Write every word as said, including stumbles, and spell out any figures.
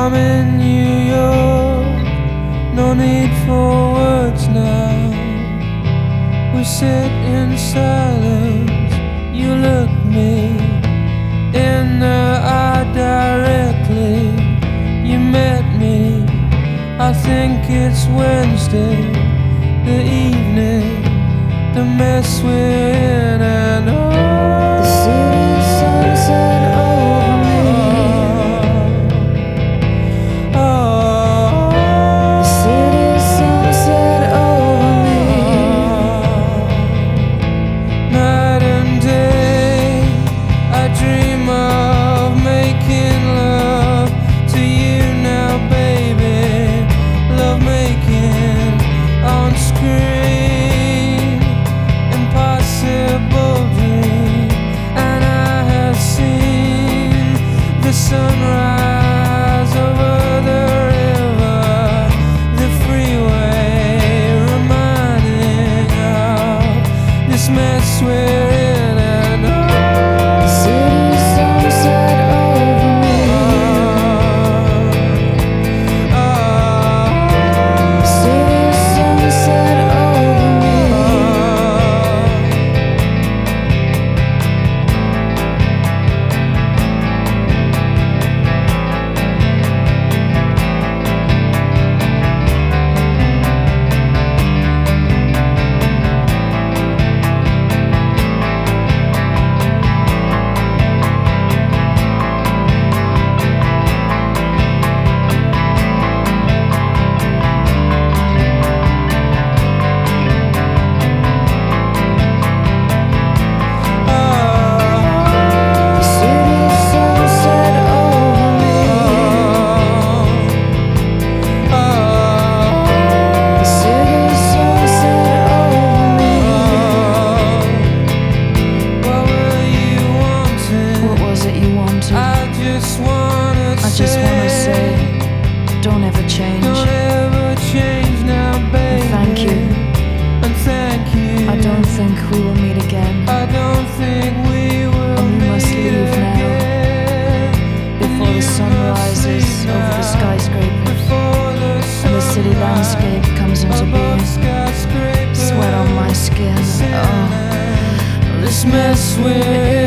I'm in New York, no need for words now. We sit in silence, you look me in the eye directly. You met me, I think it's Wednesday, the evening, the mess we're in, and oh, the city sunset over me. oh, The city sunset over me. night and day, I dream of making love to you now, baby. Love making on screen, impossible dream. And I have seen the sunrise over the river, the freeway, reminding of this mess we're in, and oh, The city sunset over me. oh, The city sunset over me. The city sunset over me. The city sunset over me. What were you wanting? What was it you wanted? I just wanna I just wanna say, don't ever change. don't ever change now, baby. And thank you. And thank you. I don't think we will meet again. I don't think we will And we must meet leave now, again. before And the you sun must rises leave over the now, skyscrapers before the and the city sun landscape comes into rises above being. skyscrapers. Sweat on my skin. Oh, This mess we're in.